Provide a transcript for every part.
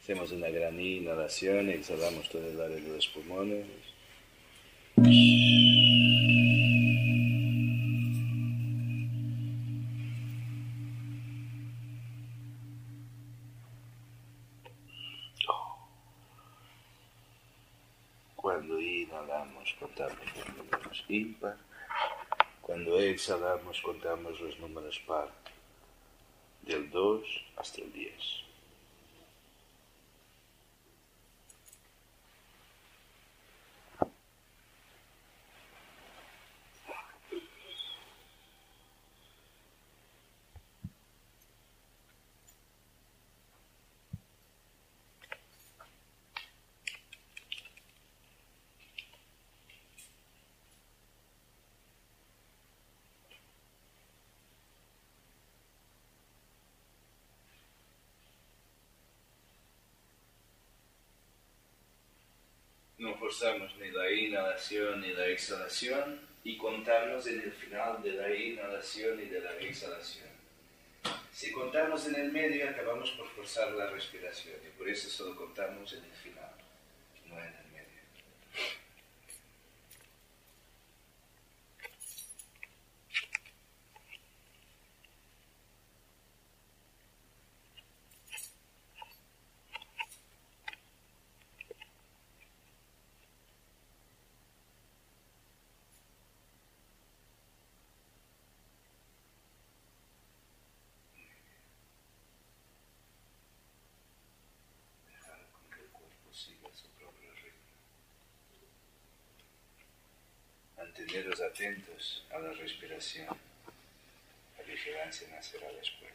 Hacemos una gran inhalación, exhalamos todo el aire de los pulmones. Cuando inhalamos contamos los números impar. Cuando exhalamos contamos los números par. Del 2 hasta el 10. No forzamos ni la inhalación ni la exhalación y contamos en el final de la inhalación y de la exhalación. Si contamos en el medio acabamos por forzar la respiración y por eso solo contamos en el final, no en el medio. Manteneros atentos a la respiración. La vigilancia nacerá después.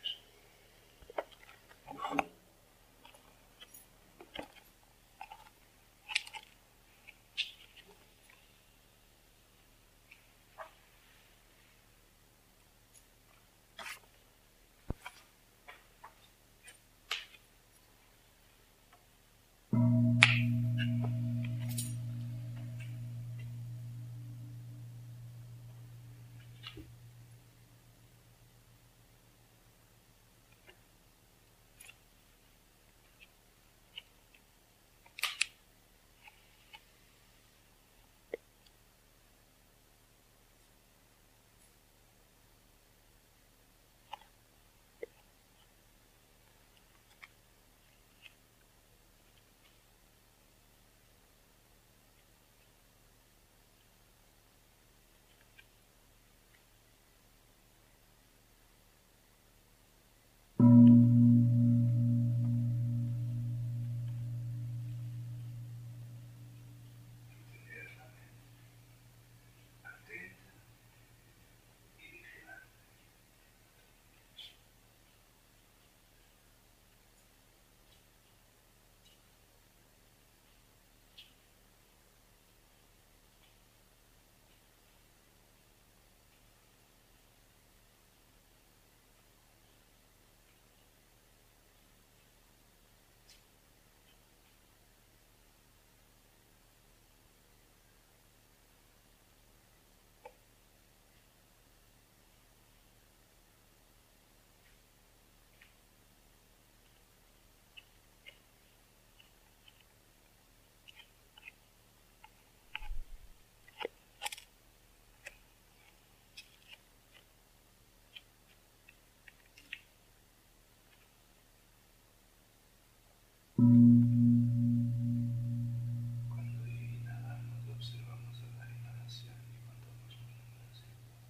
Cuando inhalamos observamos la inhalación y contamos los números impar.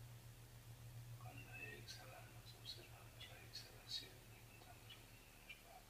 Cuando exhalamos observamos la exhalación y contamos los números par.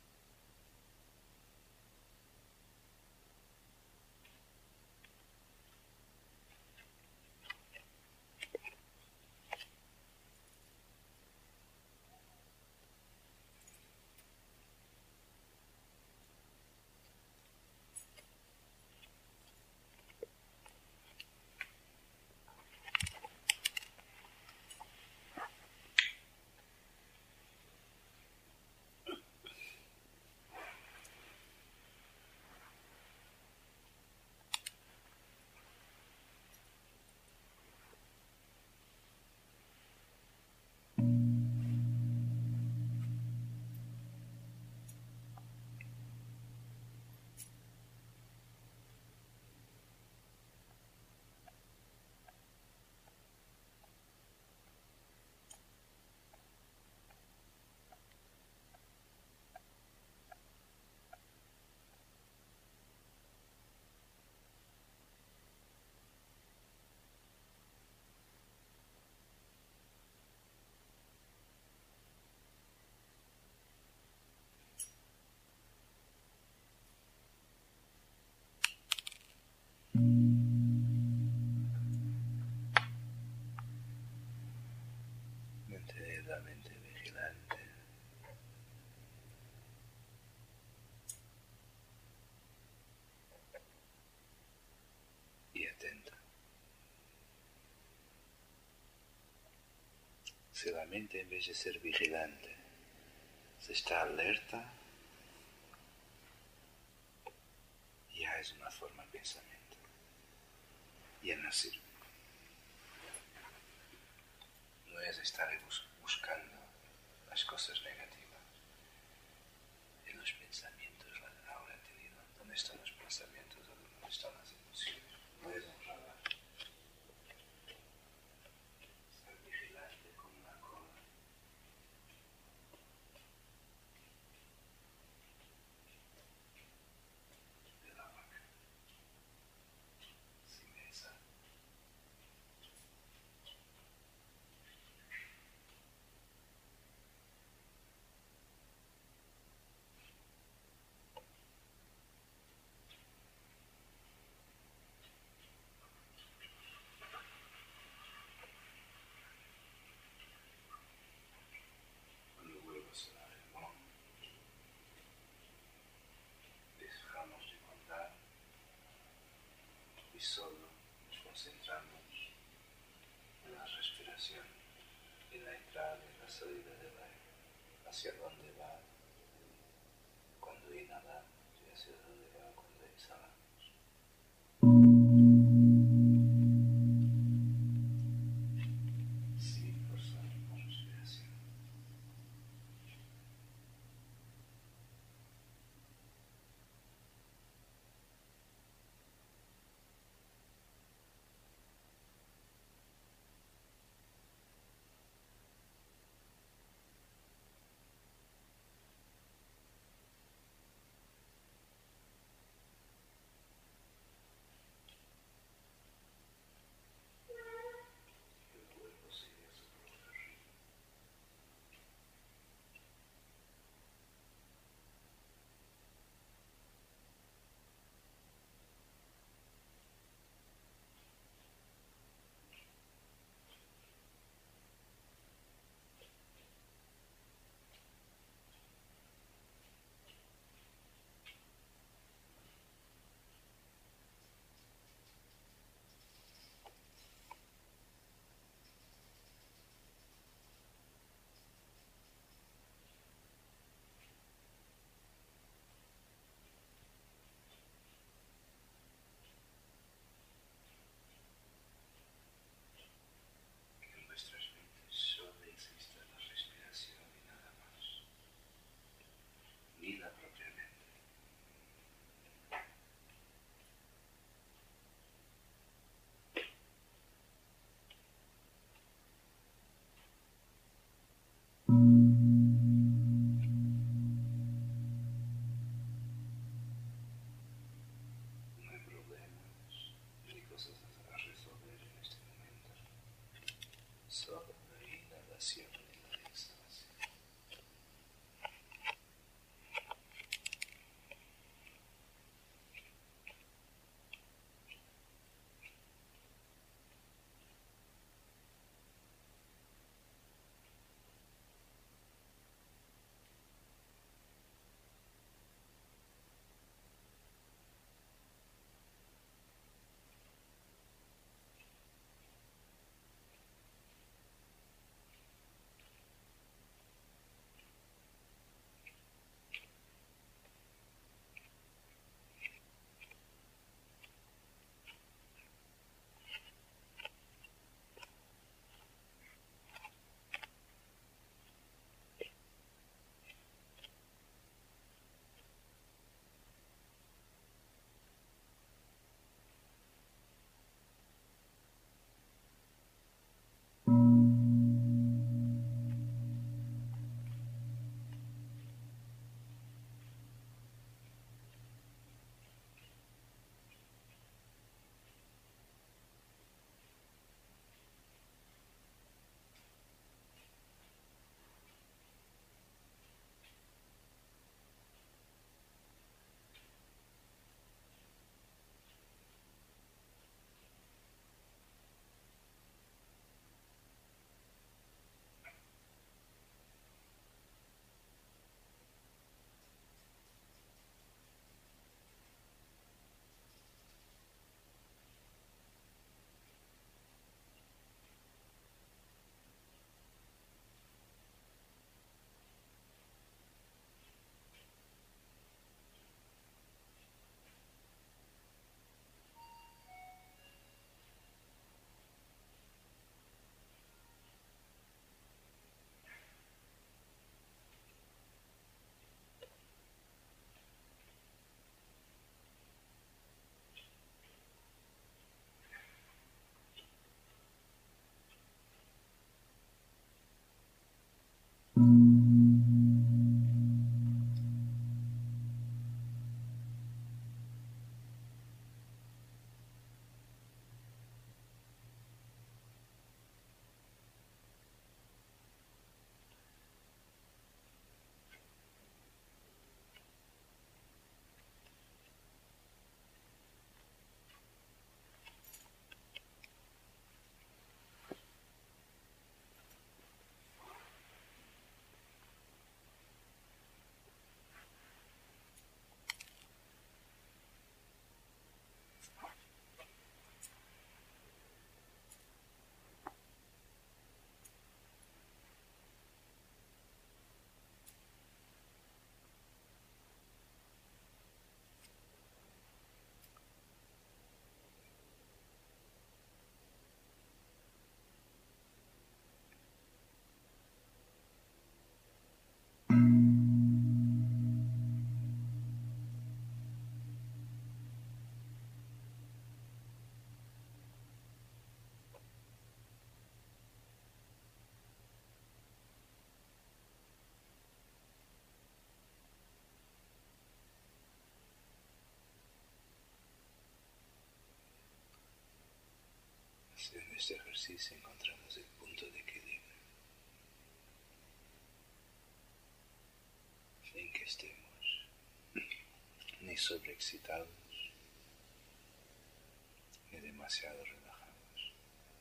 Si la mente, en vez de ser vigilante, se está alerta, ya es una forma de pensamiento. Ya no sirve. No es estar buscando las cosas negativas en los pensamientos. Ahora he tenido, ¿dónde están los pensamientos? ¿Dónde están las emociones? No es un radar. Estar vigilante con una cola de la vaca. Sin esa. Cuando vuelvo a sonar el gong, dejamos de contar y solo nos concentramos en la respiración, en la entrada y la salida del aire, hacia dónde va cuando inhalamos y hacia dónde va cuando exhalamos. Sin forzar la respiración. Haciendo este ejercicio encontramos el punto de equilibrio sin que estemos ni sobreexcitados ni demasiado relajados.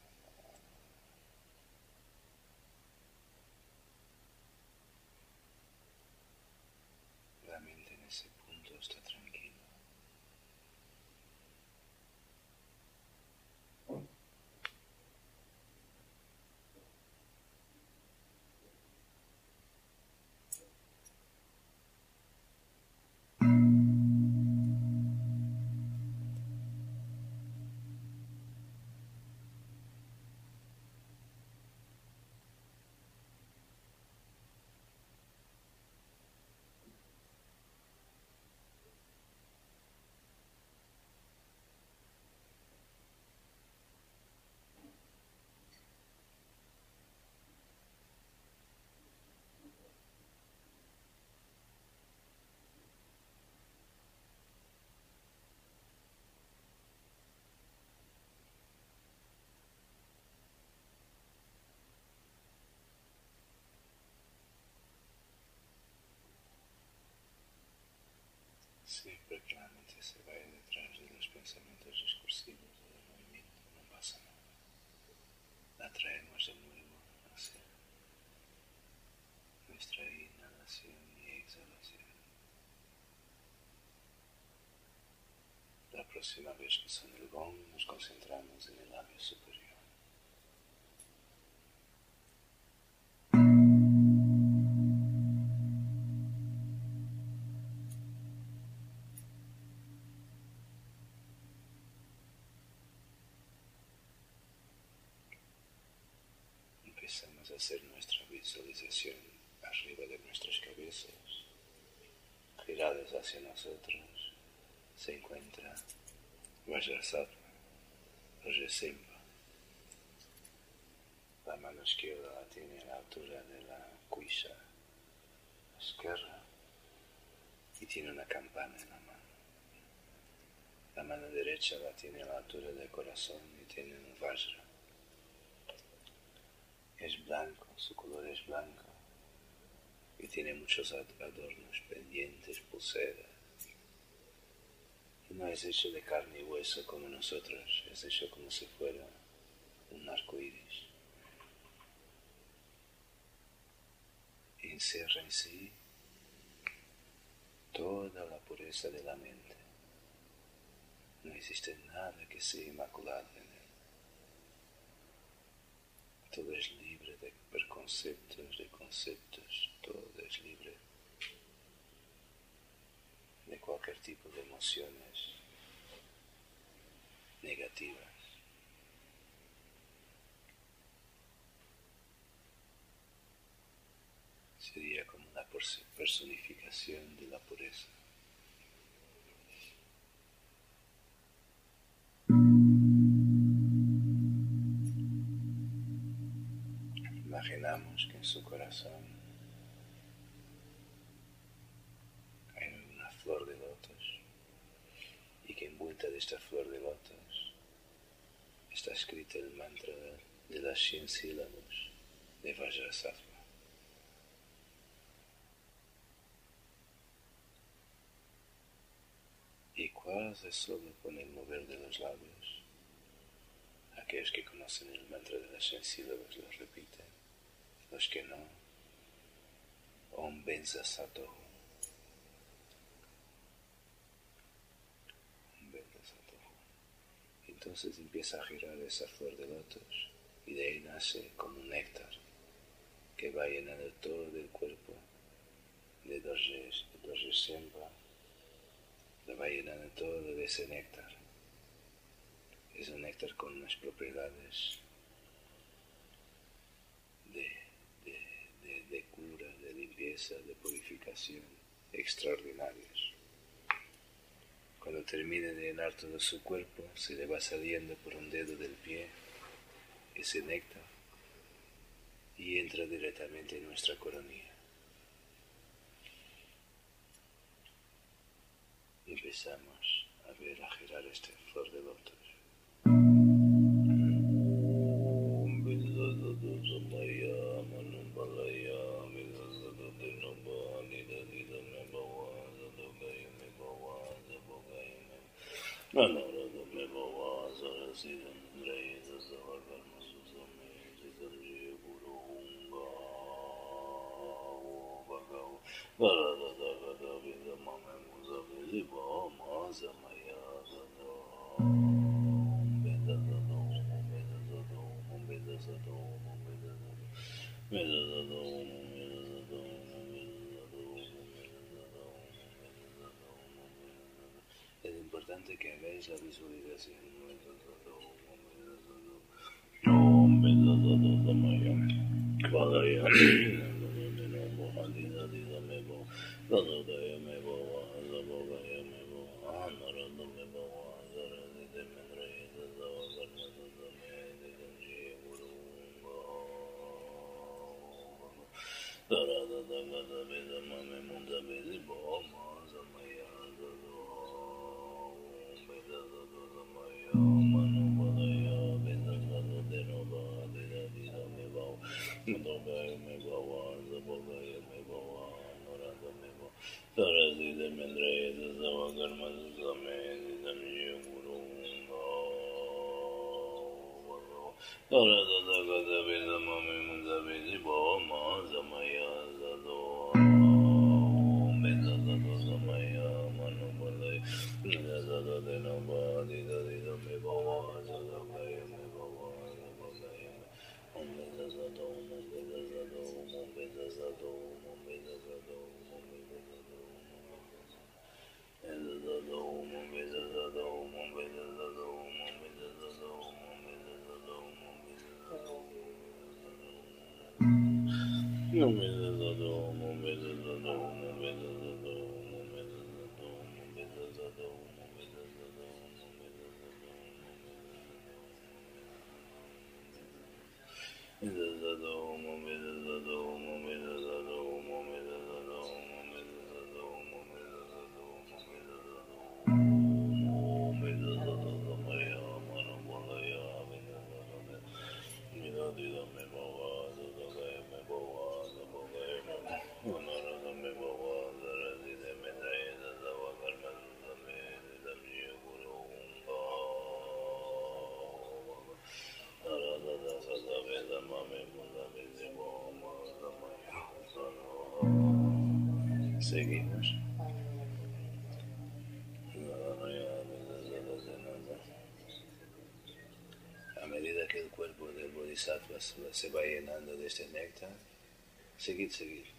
La mente en ese punto está tranquila. Siempre que la mente se vaya detrás de los pensamientos discursivos o del movimiento, no pasa nada. La traemos de nuevo hacia nuestra inhalación y exhalación. La próxima vez que suene el gong, nos concentramos en el labio superior. Empezamos a hacer nuestra visualización arriba de nuestras cabezas, giradas hacia nosotros. Se encuentra Vajrasattva, Rajyasimha. La mano izquierda la tiene a la altura de la cuisa izquierda y tiene una campana en la mano. La mano derecha la tiene a la altura del corazón y tiene un vajra. Es blanco, su color es blanco y tiene muchos adornos, pendientes, pulseras. Y no es hecho de carne y hueso como nosotros, es hecho como si fuera un arco iris. Y encierra en sí toda la pureza de la mente. No existe nada que sea inmaculado en él. Todo es libre de preconceptos, de conceptos, todo es libre de cualquier tipo de emociones negativas. Sería como una personificación de la pureza. Imaginamos que en su corazón hay una flor de lotos y que envuelta de esta flor de lotos está escrito el mantra de las 100 sílabas de Vajrasattva. Y quasi solo con el mover de los labios, aquellos que conocen el mantra de las 100 sílabas lo repiten, los que no, Om Benza Satohu. Om Benza Satohu. Entonces empieza a girar esa flor de lotos y de ahí nace como un néctar que va llenando todo el cuerpo de Rajyasimha. Le va llenando todo de ese néctar. Es un néctar con unas propiedades de cura, de limpieza, de purificación extraordinarios. Cuando termine de llenar todo su cuerpo, se le va saliendo por un dedo del pie ese néctar y entra directamente en nuestra coronilla. Y empezamos a ver a girar esta flor de lotos. Es importante que hagáis la visualización. Seguimos. A medida que el cuerpo del Bodhisattva se va llenando de este néctar, seguid.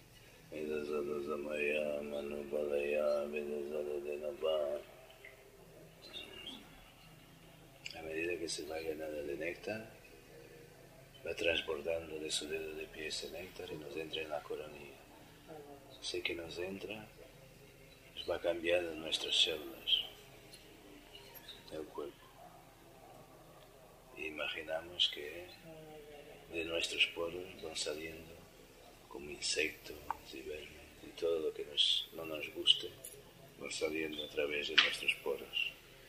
A medida que se va llenando de néctar, va transbordando de su dedo de pie ese néctar y nos entra en la coronilla. Sé que nos entra, nos va cambiando nuestras células del cuerpo. E imaginamos que de nuestros poros van saliendo como insectos y vermes y todo lo que no nos guste va saliendo a través de nuestros poros.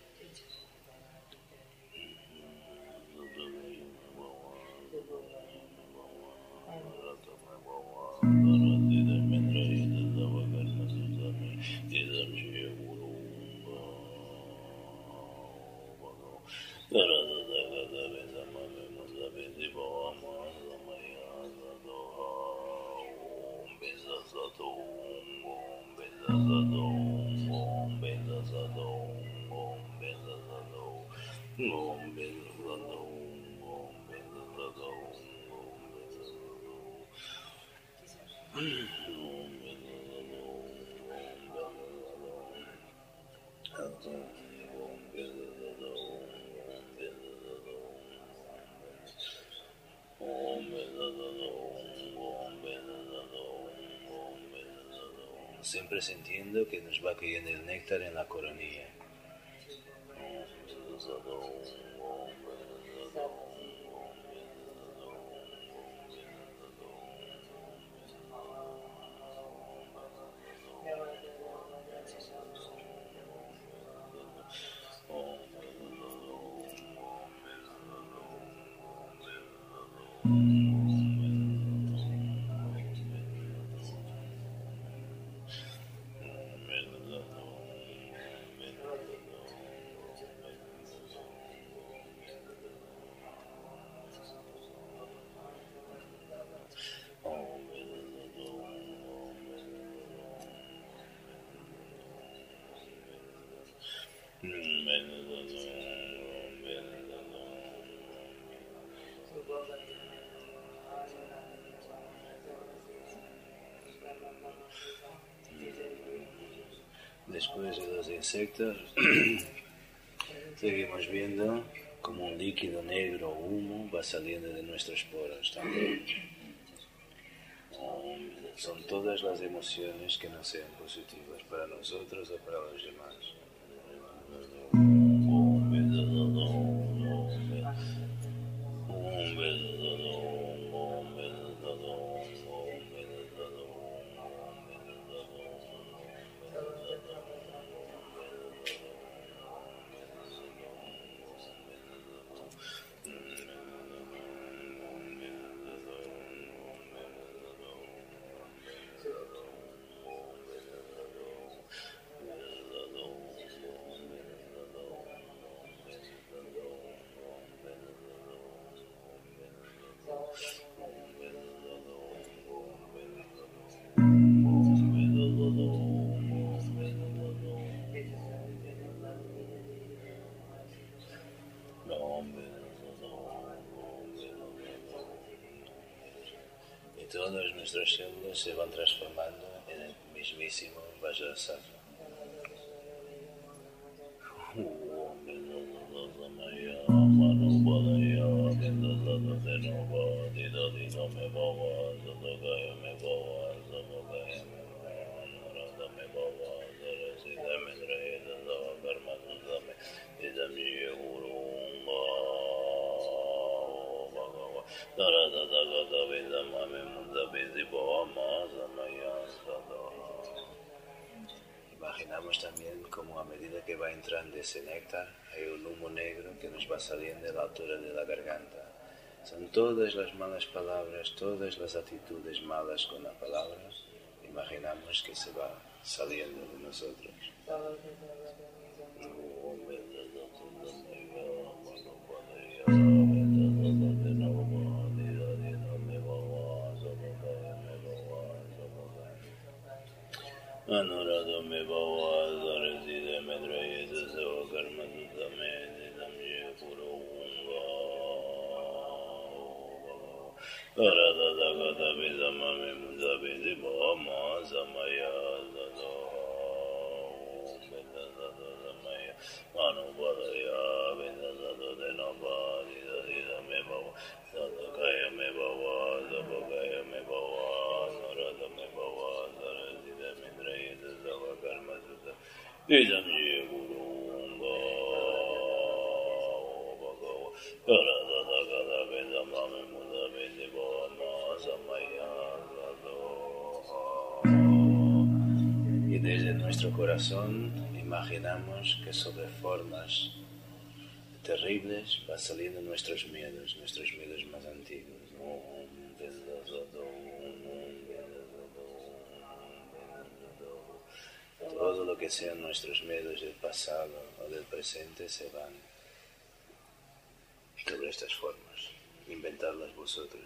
Siempre sintiendo que nos va cayendo el néctar en la coronilla. Después de los insectos, seguimos viendo como un líquido negro o humo va saliendo de nuestros poros también. Son todas las emociones que no sean positivas para nosotros o para los demás. Y todas nuestras células se van transformando en el mismísimo Vajrasattva. Imaginamos también como a medida que va entrando ese néctar hay un humo negro que nos va saliendo a la altura de la garganta. Son todas las malas palabras, todas las actitudes malas con la palabra. Imaginamos que se va saliendo de nosotros. Anurado me bhava zarazide medraye dasa karma dudame didamye purunga arada dagada bezama me muzabe dibama zamaya dada bedada zamaya anubadaya bedada denaba dida me bhava sadakaya me bhava zabagaya me bhava anurada me bhava Idam ye gurunga bhagava karada dagada vedama me muda vedivama samaya y desde nuestro corazón imaginamos que sobre formas terribles va saliendo nuestros miedos más antiguos. Todo lo que sean nuestros miedos del pasado o del presente se van sobre estas formas. Inventadlas vosotros.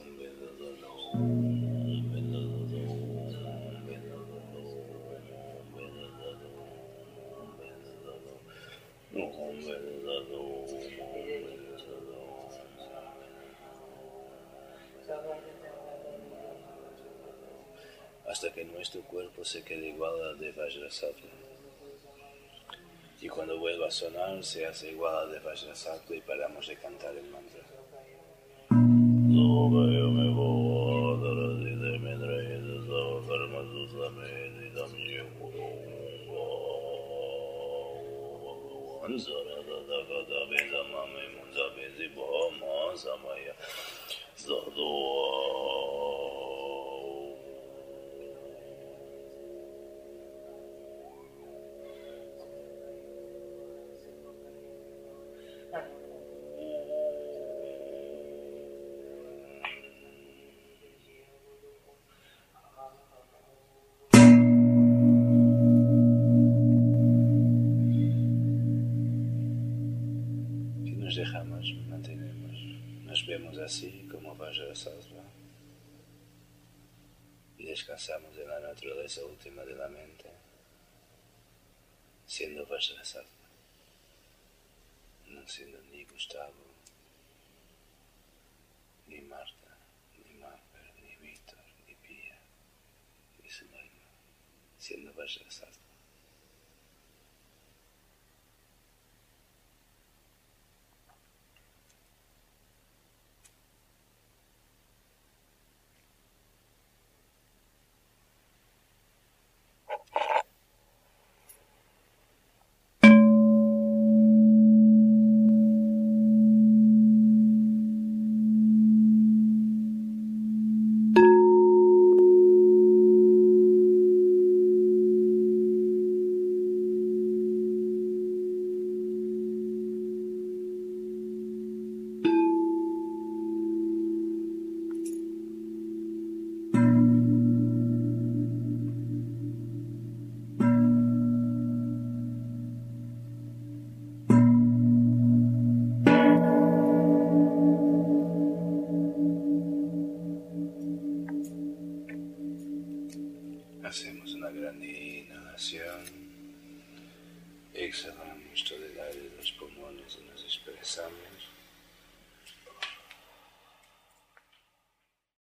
Hasta que nuestro cuerpo se quede igual al de Vajrasattva. Y cuando vuelva a sonar, se hace igual al de Vajrasattva y paramos de cantar el mantra. Dejamos, mantenemos, nos vemos así como Vajrasattva y descansamos en la naturaleza última de la mente, siendo Vajrasattva. están siendo ni Gustavo, ni Marta, ni Mapper, ni Víctor, ni Pía, ni Sumaima, siendo Vajrasattva. Hacemos una gran inhalación, exhalamos todo el aire de los pulmones y nos expresamos.